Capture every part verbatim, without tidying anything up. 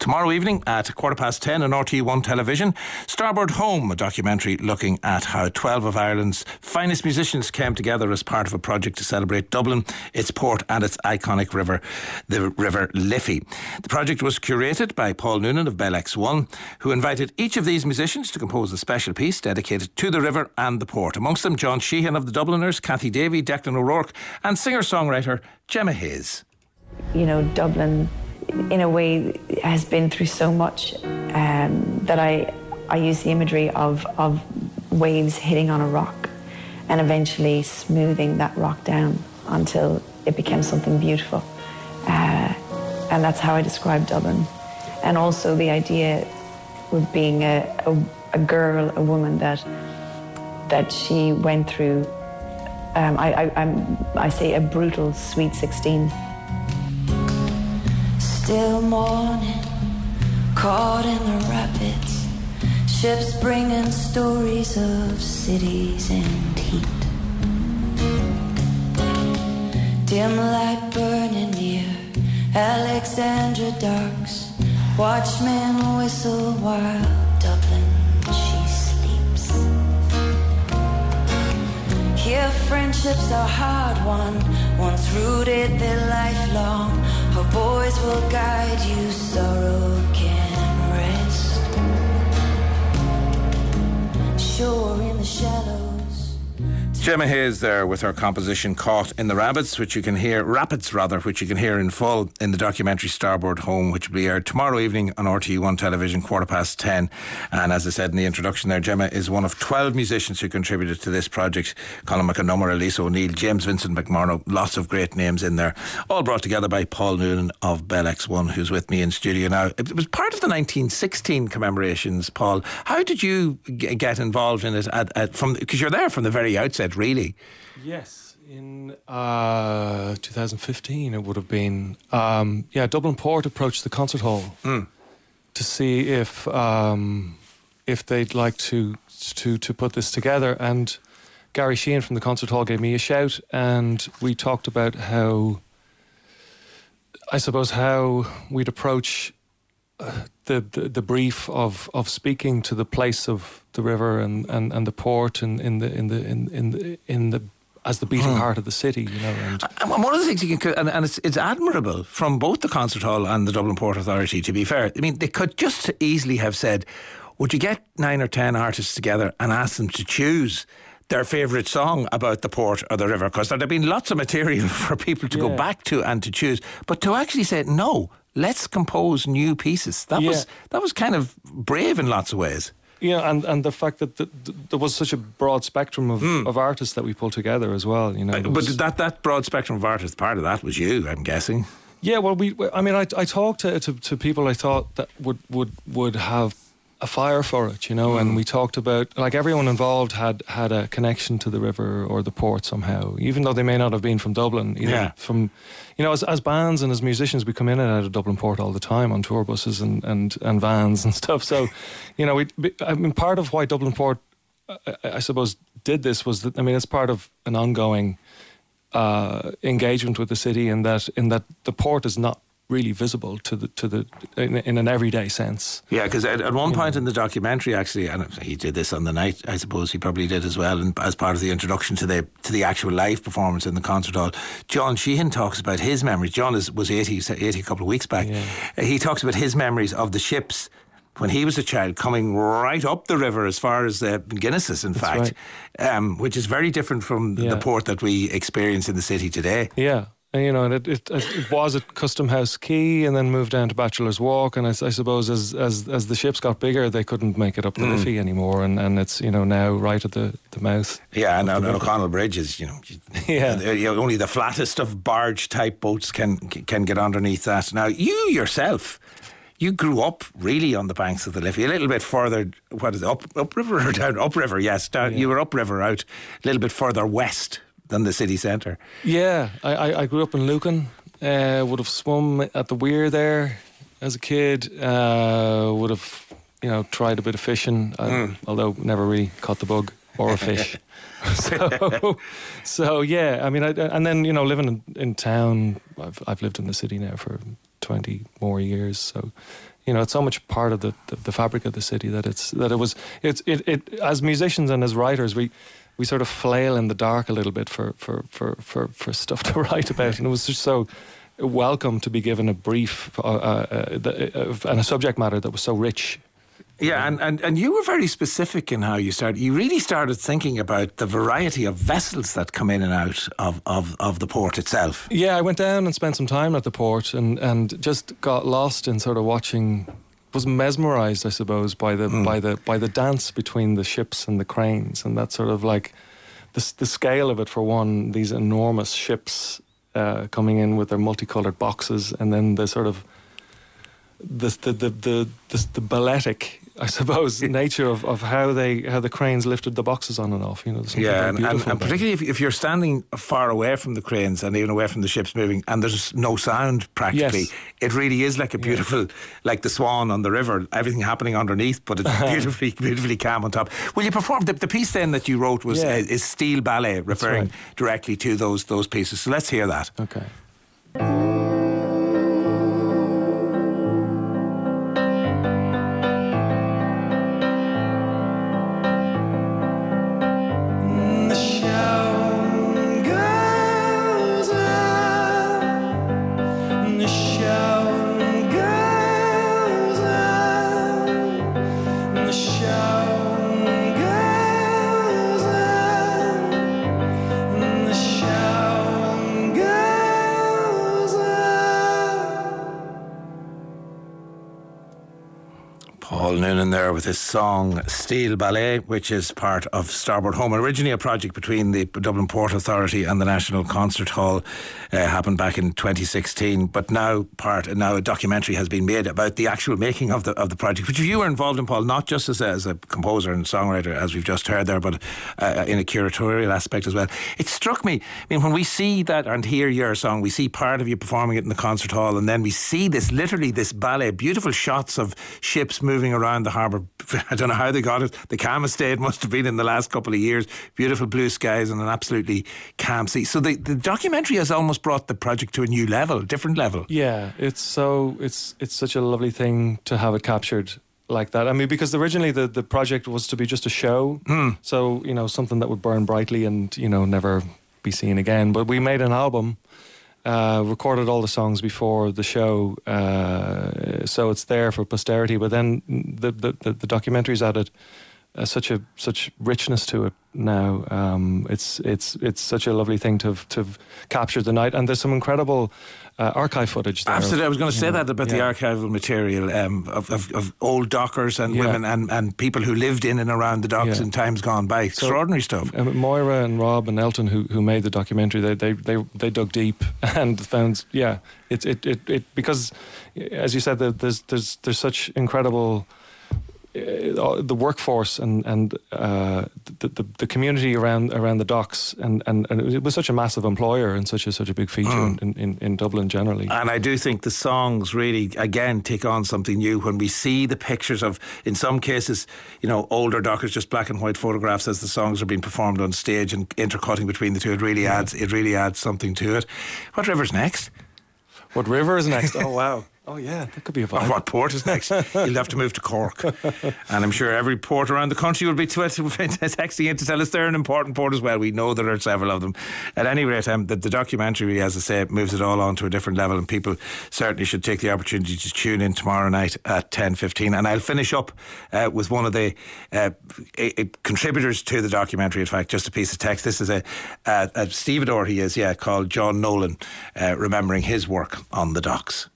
Tomorrow evening at quarter past ten on R T E one television, Starboard Home, a documentary looking at how twelve of Ireland's finest musicians came together as part of a project to celebrate Dublin, its port and its iconic river, the River Liffey. The project was curated by Paul Noonan of Bell X one, who invited each of these musicians to compose a special piece dedicated to the river and the port. Amongst them, John Sheehan of the Dubliners, Cathy Davey, Declan O'Rourke and singer-songwriter Gemma Hayes. You know, Dublin, in a way, has been through so much um, that I I use the imagery of, of waves hitting on a rock and eventually smoothing that rock down until it became something beautiful. Uh, and that's how I describe Dublin. And also the idea of being a, a, a girl, a woman that that she went through, um, I, I, I'm, I say a brutal sweet sixteen. Still morning, caught in the rapids, ships bringing stories of cities and heat. Dim light burning near Alexandra Docks, watchmen whistle while Dublin she sleeps. Here friendships are hard won, once rooted they're lifelong. Her boys will guide you, sorrow can rest. Sure in the shallows. Gemma Hayes there with her composition Caught in the Rapids, which you can hear, Rapids rather, which you can hear in full in the documentary Starboard Home, which will be aired tomorrow evening on R T E one television, quarter past ten. And as I said in the introduction there, Gemma is one of twelve musicians who contributed to this project. Colin McAnummer, Elise O'Neill, James Vincent McMurrow, lots of great names in there, all brought together by Paul Noonan of Bell X one, who's with me in studio now. It was part of the nineteen sixteen commemorations, Paul. How did you g- get involved in it at, at, from, because you're there from the very outset, really? Yes, in uh, two thousand fifteen it would have been. Um, yeah, Dublin Port approached the concert hall mm. to see if um, if they'd like to to to put this together, and Gary Sheehan from the concert hall gave me a shout, and we talked about how, I suppose, how we'd approach uh, the, the the brief of of speaking to the place of the river and, and, and the port and in the in the in in the, in the as the beating mm. heart of the city, you know. And, and one of the things you can, and, and it's it's admirable from both the concert hall and the Dublin Port Authority, to be fair. I mean, they could just easily have said, would you get nine or ten artists together and ask them to choose their favourite song about the port or the river? Because there'd have been lots of material for people to yeah. go back to and to choose. But to actually say, no, let's compose new pieces, that yeah. was that was kind of brave in lots of ways. Yeah, and, and the fact that the, the, there was such a broad spectrum of, mm. of artists that we pulled together as well, you know. But was, that, that broad spectrum of artists, part of that was you, I'm guessing. Yeah, well, we. I mean, I, I talked to, to to people I thought that would would would have a fire for it, you know, mm. and we talked about, like, everyone involved had had a connection to the river or the port somehow, even though they may not have been from Dublin. Either yeah. From, you know, as as bands and as musicians, we come in and out of Dublin Port all the time on tour buses and and, and vans and stuff. So, you know, we. I mean, part of why Dublin Port, I, I suppose, did this was that, I mean, it's part of an ongoing uh, engagement with the city, in that in that the port is not really visible to the to the in, in an everyday sense. Yeah, because at, at one you point know. in the documentary, actually, and he did this on the night, I suppose he probably did as well, and as part of the introduction to the to the actual live performance in the concert hall, John Sheehan talks about his memories. John is, was eighty, eighty a couple of weeks back. Yeah. He talks about his memories of the ships when he was a child coming right up the river as far as uh, Guinness's, in That's fact, right. um, which is very different from yeah. the port that we experience in the city today. Yeah. And, you know, it, it, it was at Custom House Quay and then moved down to Bachelor's Walk. And I, I suppose as, as as the ships got bigger, they couldn't make it up the mm. Liffey anymore. And, and it's, you know, now right at the, the mouth. Yeah, and, and O'Connell Bridge is, you know, yeah. you know, only the flattest of barge type boats can can get underneath that. Now, you yourself, you grew up really on the banks of the Liffey, a little bit further, what is it, up, upriver or down? Upriver, yes. Down, yeah. You were upriver out a little bit further west than the city centre. Yeah, I, I, I grew up in Lucan. Uh, would have swum at the weir there as a kid. Uh, would have, you know, tried a bit of fishing, mm. uh, although never really caught the bug or a fish. so, so yeah. I mean, I, and then, you know, living in, in town, I've I've lived in the city now for twenty more years. So, You know, it's so much part of the, the, the fabric of the city that it's that it was it's it, it as musicians and as writers we we sort of flail in the dark a little bit for for for for, for stuff to write about, and it was just so welcome to be given a brief uh, uh, uh, and a subject matter that was so rich. Yeah, and, and, and you were very specific in how you started. You really started thinking about the variety of vessels that come in and out of, of, of the port itself. Yeah, I went down and spent some time at the port and, and just got lost in sort of watching, was mesmerised, I suppose, by the mm. by the by the dance between the ships and the cranes, and that sort of like the the scale of it. For one, these enormous ships uh, coming in with their multicoloured boxes, and then the sort of the the the the, the, the balletic, I suppose, nature of, of how they how the cranes lifted the boxes on and off. You know, yeah, and, and, and particularly if, if you're standing far away from the cranes and even away from the ships moving, and there's no sound practically, yes. It really is like a beautiful, yeah. like the Swan on the river. Everything happening underneath, but it's beautifully, beautifully calm on top. Will you perform the, the piece then that you wrote was yeah. uh, is Steel Ballet, referring right. directly to those those pieces. So let's hear that. Okay. Paul Noonan there with his song Steel Ballet, which is part of Starboard Home. Originally a project between the Dublin Port Authority and the National Concert Hall, uh, happened back in twenty sixteen, but now part and now a documentary has been made about the actual making of the of the project, which you were involved in, Paul, not just as a, as a composer and songwriter, as we've just heard there, but uh, in a curatorial aspect as well. It struck me, I mean, when we see that and hear your song, we see part of you performing it in the concert hall, and then we see this, literally this ballet, beautiful shots of ships moving around the harbour. I don't know how they got it. The calmest day it must have been in the last couple of years. Beautiful blue skies and an absolutely calm sea. So the, the documentary has almost brought the project to a new level, a different level. Yeah, it's so it's it's such a lovely thing to have it captured like that. I mean, because originally the, the project was to be just a show, mm. so, you know, something that would burn brightly and, you know, never be seen again. But we made an album, uh, recorded all the songs before the show, uh, so it's there for posterity. But then the the, the, the documentary's added uh, such a such richness to it now. Um, it's it's it's such a lovely thing to have, to have captured the night, and there's some incredible uh, archive footage there. Absolutely, I was going to say know, that about yeah. the archival material um, of, of, of old dockers and yeah. women and, and people who lived in and around the docks yeah. in times gone by. Extraordinary so, stuff. Um, Moira and Rob and Elton, who who made the documentary, they they they, they dug deep and found yeah, it it it, it because as you said, there's there's there's such incredible. Uh, the workforce and and uh, the, the the community around around the docks, and, and, and it was such a massive employer and such a such a big feature mm. in, in, in Dublin generally. And I do think the songs really again take on something new when we see the pictures of, in some cases, you know, older dockers, just black and white photographs as the songs are being performed on stage and intercutting between the two. It really yeah. adds it really adds something to it. What river's next? What river is next? Oh wow. Oh yeah, that could be a vibe. Or what port is next? You'll have to move to Cork. And I'm sure every port around the country will be t- t- texting in to tell us they're an important port as well. We know there are several of them. At any rate, um, the, the documentary, as I say, moves it all on to a different level, and people certainly should take the opportunity to tune in tomorrow night at ten fifteen. And I'll finish up uh, with one of the uh, a, a contributors to the documentary, in fact, just a piece of text. This is a, a, a stevedore, he is, yeah, called John Nolan, uh, remembering his work on the docks.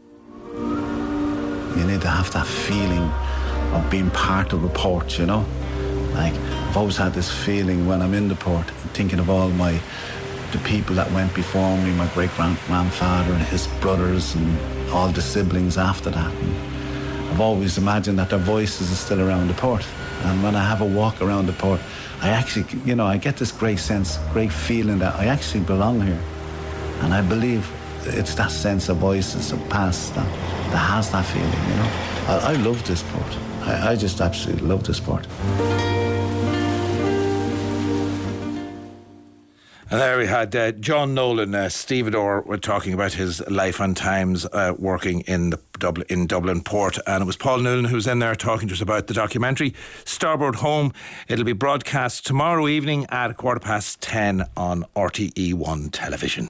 You need to have that feeling of being part of a port, you know. Like, I've always had this feeling when I'm in the port, thinking of all my, the people that went before me, my great-grandfather and his brothers and all the siblings after that. And I've always imagined that their voices are still around the port. And when I have a walk around the port, I actually, you know, I get this great sense, great feeling that I actually belong here. And I believe it's that sense of voices of past that, that has that feeling, you know. I, I love this port. I, I just absolutely love this port. And there we had uh, John Nolan, uh, stevedore, were talking about his life and times uh, working in the Dublin, in Dublin Port. And it was Paul Noolan who was in there talking to us about the documentary Starboard Home. It'll be broadcast tomorrow evening at a quarter past ten on R T E one television.